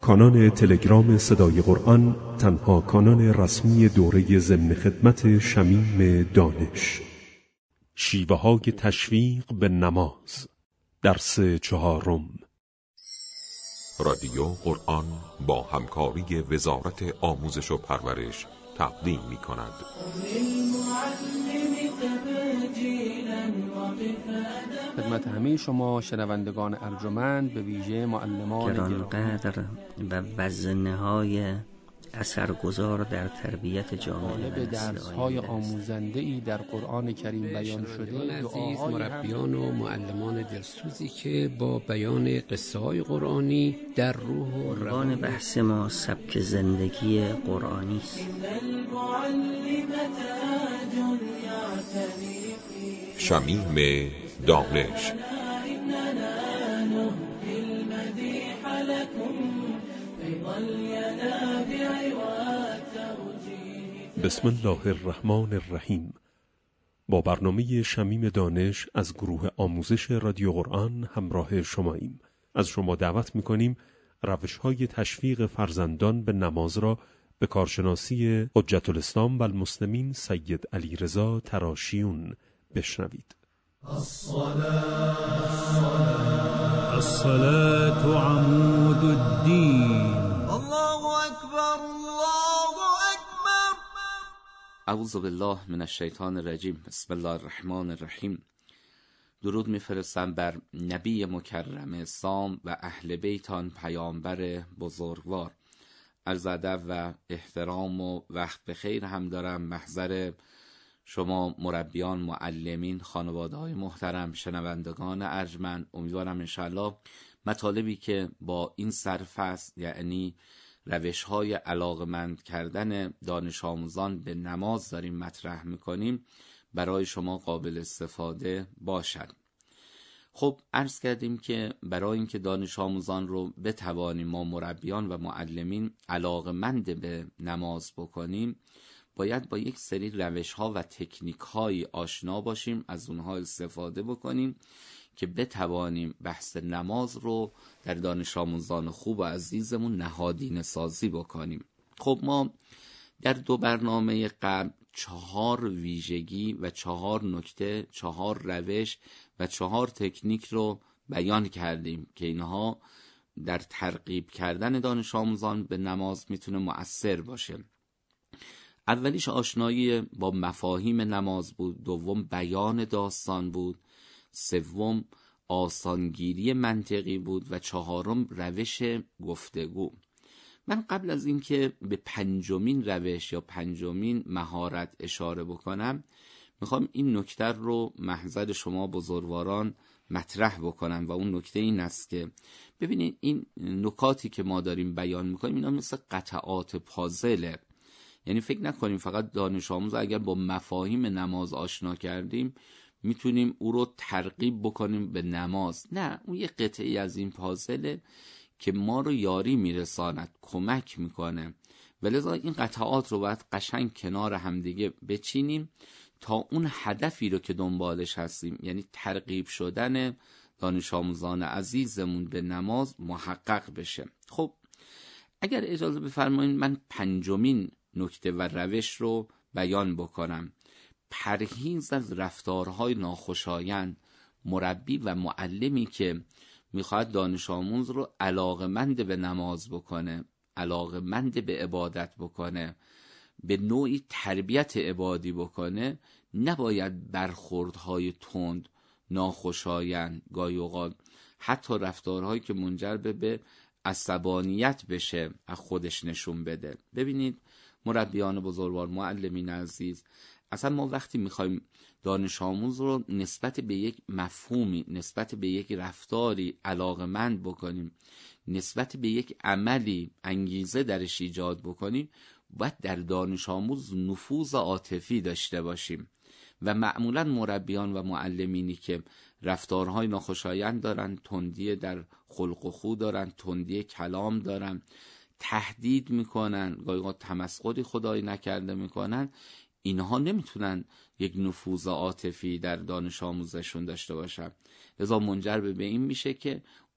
کانال تلگرام صدای قرآن تنها کانال رسمی دوره ضمن خدمت شمیم دانش. شیوه های تشویق به نماز. درس 4. رادیو قرآن با همکاری وزارت آموزش و پرورش تقدیم می کند. خدمت همه شما شنوندگان ارجمند، به ویژه معلمان گرانقدر و وزنه‌های اثرگذار در تربیت جامعه به درس‌های آموزنده‌ای در قرآن کریم بیان شده، عزیز مربیان و معلمان دلسوزی که با بیان قصه‌های قرآنی در روح و روان بحث ما سبک زندگی قرآنی است. شمیم دانش. بسم الله الرحمن الرحیم. با برنامه شمیم دانش از گروه آموزش رادیو قرآن همراه شماییم. از شما دعوت می‌کنیم روش‌های تشویق فرزندان به نماز را به کارشناسی حجت الاسلام و المسلمین سید علیرضا تراشیون بشنوید. الصلاة عمود الدین. الله اکبر الله اکبر. اعوذ بالله من الشیطان الرجیم. بسم الله الرحمن الرحیم. درود میفرستم بر نبی مکرم سام و اهل بیت آن پیامبر بزرگوار. عرض ادب و احترام و وقت بخیر هم دارم محضر شما مربیان، معلمین، خانواده‌های محترم، شنوندگان ارجمند. امیدوارم انشالله مطالبی که با این سرفصل، یعنی روش‌های علاقمند کردن دانش آموزان به نماز داریم مطرح می‌کنیم، برای شما قابل استفاده باشد. خب عرض کردیم که برای اینکه دانش آموزان رو بتوانیم ما مربیان و معلمین علاقمند به نماز بکنیم، باید با یک سری روش‌ها و تکنیک‌های آشنا باشیم، از اونها استفاده بکنیم که بتوانیم بحث نماز رو در دانش آموزان خوب و عزیزمون نهادینه سازی بکنیم. خب ما در 2 برنامه قبل 4 ویژگی و 4 نکته، 4 روش و 4 تکنیک رو بیان کردیم که اینها در ترغیب کردن دانش آموزان به نماز میتونه مؤثر باشه. اولیش آشنایی با مفاهیم نماز بود، دوم بیان داستان بود، سوم آسانگیری منطقی بود و 4م روش گفتگو. من قبل از اینکه به 5مین روش یا 5مین مهارت اشاره بکنم، میخوام این نکته رو محضر شما بزرگواران مطرح بکنم و اون نکته این است که ببینید این نکاتی که ما داریم بیان میکنیم اینا مثل قطعات پازله. یعنی فکر نکنیم فقط دانش آموز اگر با مفاهیم نماز آشنا کردیم میتونیم او رو ترغیب بکنیم به نماز. نه، اون یه قطعی از این پازله که ما رو یاری میرساند، کمک میکنه. ولذا این قطعات رو باید قشنگ کنار همدیگه بچینیم تا اون هدفی رو که دنبالش هستیم، یعنی ترغیب شدن دانش آموزان عزیزمون به نماز، محقق بشه. خب اگر اجازه بفرمایید من 5مین نکته و روش رو بیان بکنم. پرهیز از رفتارهای ناخوشایند. مربی و معلمی که میخواد دانش آموز رو علاقمند به نماز بکنه، علاقمند به عبادت بکنه، به نوعی تربیت عبادی بکنه، نباید برخوردهای تند، ناخوشایند، گاهی اوقات حتی رفتارهایی که منجر به عصبانیت بشه از خودش نشون بده. ببینید مربیان بزرگوار، معلمین عزیز، اصلا ما وقتی میخوایم دانش آموز رو نسبت به یک مفهومی، نسبت به یک رفتاری علاقمند بکنیم، نسبت به یک عملی انگیزه درش ایجاد بکنیم، باید در دانش آموز نفوذ عاطفی داشته باشیم. و معمولا مربیان و معلمینی که رفتارهای ناخوشایند دارن، تندی در خلق و خو دارن، تندی کلام دارن، تهدید میکنن، گاهی تمسخری خدای نکرده میکنن، اینها نمیتونن یک نفوذ عاطفی در دانش آموزشون داشته باشن. لذا منجر به این میشه که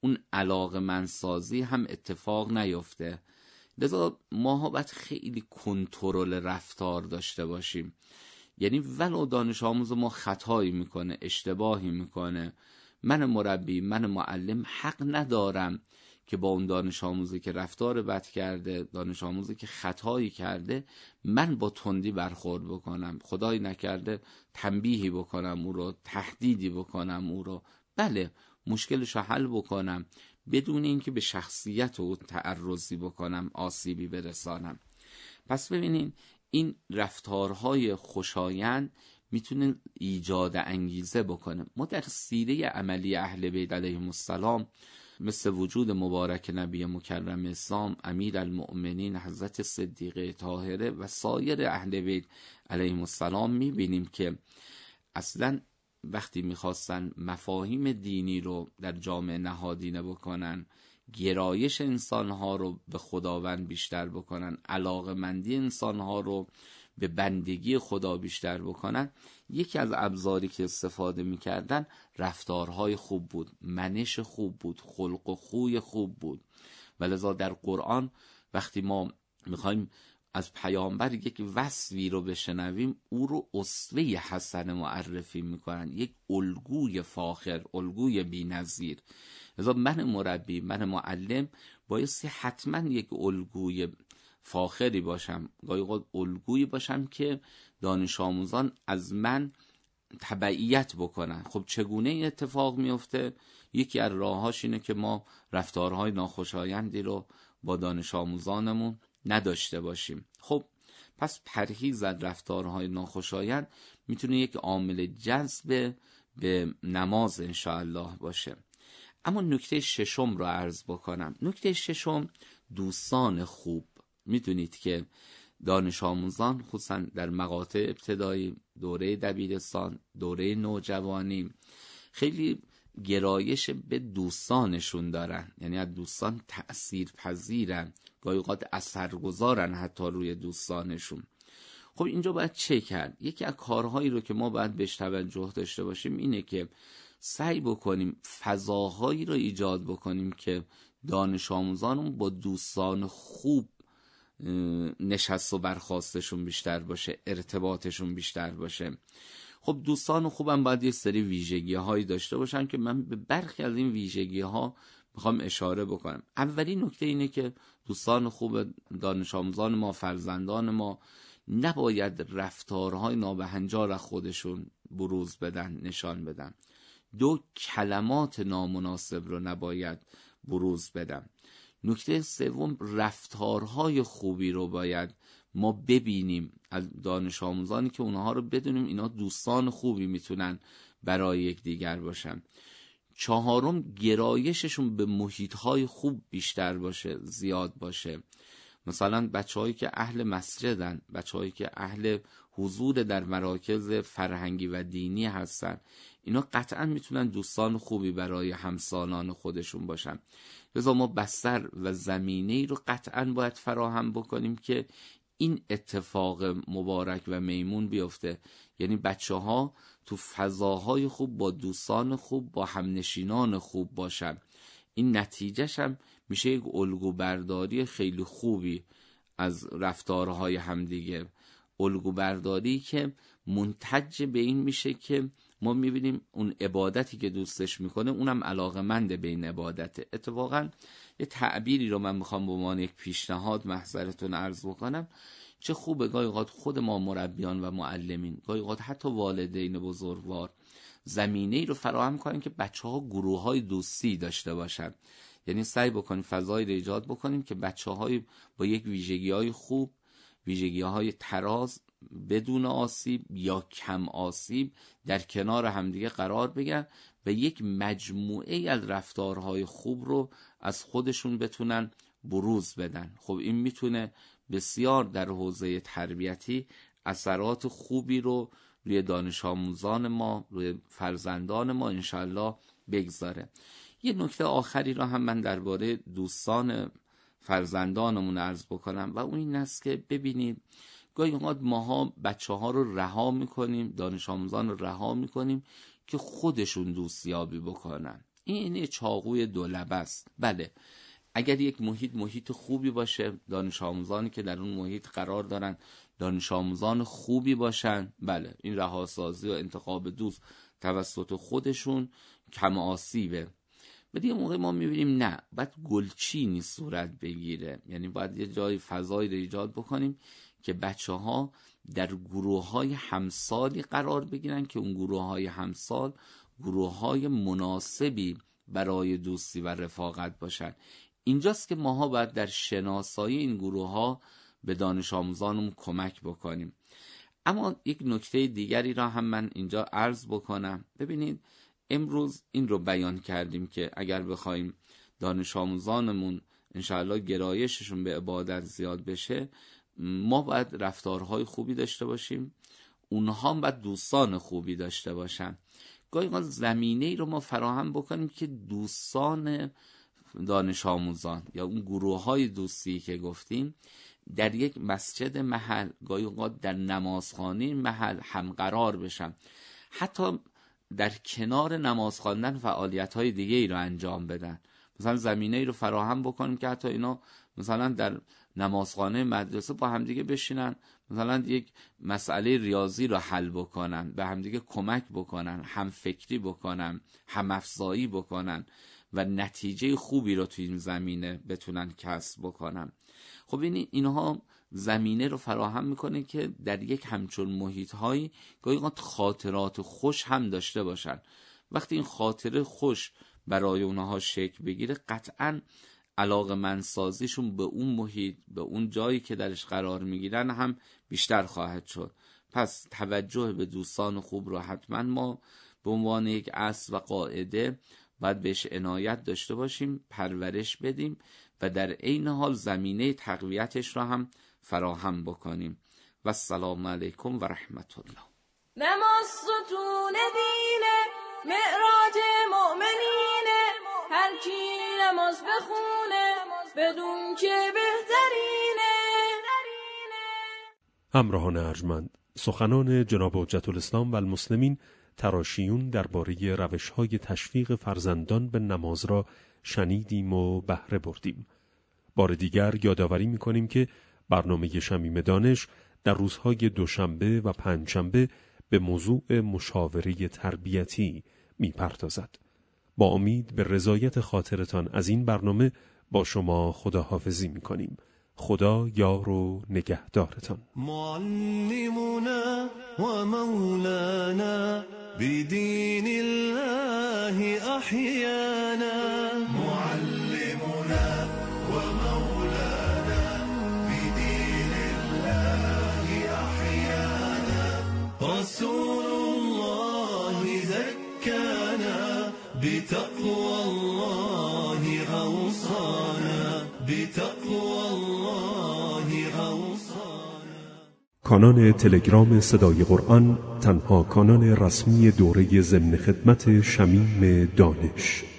اون علاقه‌مندسازی هم اتفاق نیفته. لذا ما باید خیلی کنترل رفتار داشته باشیم. یعنی ولو دانش آموز ما خطایی میکنه، اشتباهی میکنه، من مربی، من معلم حق ندارم که با اون دانش آموزی که رفتار بد کرده، دانش آموزی که خطایی کرده، من با تندی برخورد بکنم، خدای نکرده تنبیهی بکنم او رو، تهدیدی بکنم او رو. بله، مشکلش رو حل بکنم بدون اینکه به شخصیت او تعرضی بکنم، آسیبی برسانم. پس ببینین این رفتارهای خوشایند میتونه ایجاد انگیزه بکنه. ما در سیره عملی اهل بیت علیهم السلام مثل وجود مبارک نبی مکرم اسلام، امیر المؤمنین حضرت صدیقه طاهره و سایر اهل بیت علیهم السلام میبینیم که اصلا وقتی میخواستن مفاهیم دینی رو در جامعه نهادینه بکنن، گرایش انسانها رو به خداوند بیشتر بکنن، علاقه‌مندی انسانها رو به بندگی خدا بیشتر بکنن، یکی از ابزاری که استفاده میکردن رفتارهای خوب بود، منش خوب بود، خلق و خوی خوب بود. ولذا در قرآن وقتی ما میخوایم از پیامبر یک وصفی رو بشنویم، او رو اسوه حسن معرفی میکنن، یک الگوی فاخر، الگوی بی‌نظیر. لذا من مربی، من معلم بایستی حتما یک الگوی فاخری باشم، گاهی اوقات الگویی باشم که دانش آموزان از من تبعیت بکنن. خب چگونه این اتفاق میفته؟ یکی از راهاش اینه که ما رفتارهای ناخوشایندی رو با دانش آموزانمون نداشته باشیم. خب پس پرهیز از رفتارهای ناخوشایند میتونه یک عامل جذب به نماز انشاءالله باشه. اما نکته ششم رو عرض بکنم. نکته ششم دوستان خوب. میدونید که دانش آموزان خصوصا در مقاطع ابتدایی، دوره دبیرستان، دوره نوجوانی، خیلی گرایش به دوستانشون دارن، یعنی از دوستان تأثیر پذیرن، گاهی اوقات اثرگذارن حتی روی دوستانشون. خب اینجا باید چه کرد؟ یکی از کارهایی رو که ما باید بهش توجه داشته باشیم اینه که سعی بکنیم فضاهایی رو ایجاد بکنیم که دانش آموزانمون با دوستان خوب نشست و برخاستشون بیشتر باشه، ارتباطشون بیشتر باشه. خب دوستان خوبم باید یک سری ویژگی هایی داشته باشن که من به برخی از این ویژگی ها میخوام اشاره بکنم. اولین نکته اینه که دوستان خوب دانش آموزان ما، فرزندان ما، نباید رفتارهای نابهنجار از خودشون بروز بدن، نشان بدن. دو، کلمات نامناسب رو نباید بروز بدن. نکته سوم، رفتارهای خوبی رو باید ما ببینیم از دانش آموزانی که اونها رو بدونیم اینا دوستان خوبی میتونن برای یکدیگر باشن. چهارم، گرایششون به محیطهای خوب بیشتر باشه، زیاد باشه. مثلا بچه‌هایی که اهل مسجدن، بچه‌هایی که اهل حضور در مراکز فرهنگی و دینی هستن، اینا قطعا میتونن دوستان خوبی برای همسالان خودشون باشن. لذا ما بستر و زمینه‌ای رو قطعا باید فراهم بکنیم که این اتفاق مبارک و میمون بیفته. یعنی بچه‌ها تو فضاهای خوب با دوستان خوب، با همنشینان خوب باشن. این نتیجهش هم میشه یک الگو برداری خیلی خوبی از رفتارهای همدیگه، الگو برداری که منتج به این میشه که ما میبینیم اون عبادتی که دوستش میکنه اونم علاقه‌مند به این عبادته. اتفاقا یه تعبیری رو من میخوام به عنوان یک پیشنهاد محضرتون عرض بکنم. چه خوبه گاهی اوقات خود ما مربیان و معلمین، گاهی اوقات حتی والدین بزرگوار، زمینه‌ای رو فراهم کنیم که بچه‌ها گروه‌های دوستی داشته باشن. یعنی سعی بکنیم فضایی رو ایجاد بکنیم که بچه‌های با یک ویژگی‌های خوب، ویژگی‌های تراز، بدون آسیب یا کم آسیب در کنار همدیگه قرار بگیرن و یک مجموعه از رفتارهای خوب رو از خودشون بتونن بروز بدن. خب این میتونه بسیار در حوزه تربیتی اثرات خوبی رو روی دانش آموزان ما، روی فرزندان ما انشالله بگذاره. یه نکته آخری رو هم من درباره دوستان فرزندانمون عرض بکنم و اون این است که ببینید گاهی اوقات ماها بچه‌ها رو رها میکنیم، دانش آموزان رو رها میکنیم که خودشون دوستیابی بکنن. این چاقوی دولبه است. بله، اگر یک محیط خوبی باشه، دانش آموزانی که در اون محیط قرار دارن دانش آموزان خوبی باشن، بله این رهاسازی و انتخاب دوست توسط خودشون کم آسیبه. ولی یه موقع ما میبینیم نه، باید گلچینی صورت بگیره، یعنی باید یه جای فضایی رو ایجاد بکنیم که بچه‌ها در گروه‌های همسالی قرار بگیرن که اون گروه‌های همسال گروه‌های مناسبی برای دوستی و رفاقت باشن. اینجاست که ماها باید در شناسایی این گروه‌ها به دانش آموزانمون کمک بکنیم. اما یک نکته دیگری را هم من اینجا عرض بکنم. ببینید امروز این رو بیان کردیم که اگر بخوایم دانش آموزانمون انشاءالله گرایششون به عبادت زیاد بشه، ما باید رفتارهای خوبی داشته باشیم، اونها هم باید دوستان خوبی داشته باشن. گاهی اوقات زمینه‌ای رو ما فراهم بکنیم که دوستان دانش آموزان یا اون گروه‌های دوستی که گفتیم در یک مسجد محل، گاهی اوقات در نمازخانه محل هم قرار بشن، حتی در کنار نماز خواندن فعالیت‌های دیگه ای رو انجام بدن. مثلا زمینه‌ای رو فراهم بکنیم که حتی اینا مثلا در نمازخانه مدرسه با همدیگه بشینن، مثلا یک مسئله ریاضی رو حل بکنن، به همدیگه کمک بکنن، هم فکری بکنن، هم افزایی بکنن و نتیجه خوبی رو توی این زمینه بتونن کسب بکنن. خب اینها زمینه رو فراهم میکنه که در یک همچون محیط‌هایی گاهی اوقات خاطرات خوش هم داشته باشن. وقتی این خاطره خوش برای اونها شکل بگیره، قطعاً علاقه‌مندسازیشون به اون محیط، به اون جایی که درش قرار میگیرن هم بیشتر خواهد شد. پس توجه به دوستان خوب رو حتما ما به عنوان یک اصل و قاعده باید بهش عنایت داشته باشیم، پرورش بدیم و در عین حال زمینه تقویتش را هم فراهم بکنیم. و السلام علیکم و رحمت الله. نماز ستون دینه، معراج مؤمنینه، هر کی نماز بخونه بدون که بهترینه. همراهان ارجمند، سخنان جناب حجت الاسلام و المسلمین تراشیون درباره روش‌های تشویق فرزندان به نماز را شنیدیم و بهره بردیم. بار دیگر یادآوری می‌کنیم که برنامه شمیم دانش در روزهای دوشنبه و پنجشنبه به موضوع مشاوره تربیتی می‌پردازد. با امید به رضایت خاطرتان از این برنامه با شما خداحافظی می‌کنیم. خدا یار و نگهدارتان. معلمنا و مولانا بدین الله احیانا. معلمنا و مولانا بدین الله احیانا. رسول الله زکانا بتقوى الله اوصانا. بتقوى الله اوصانا. کانال تلگرام صدای قرآن تنها کانال رسمی دوره ضمن خدمت شمیم دانش.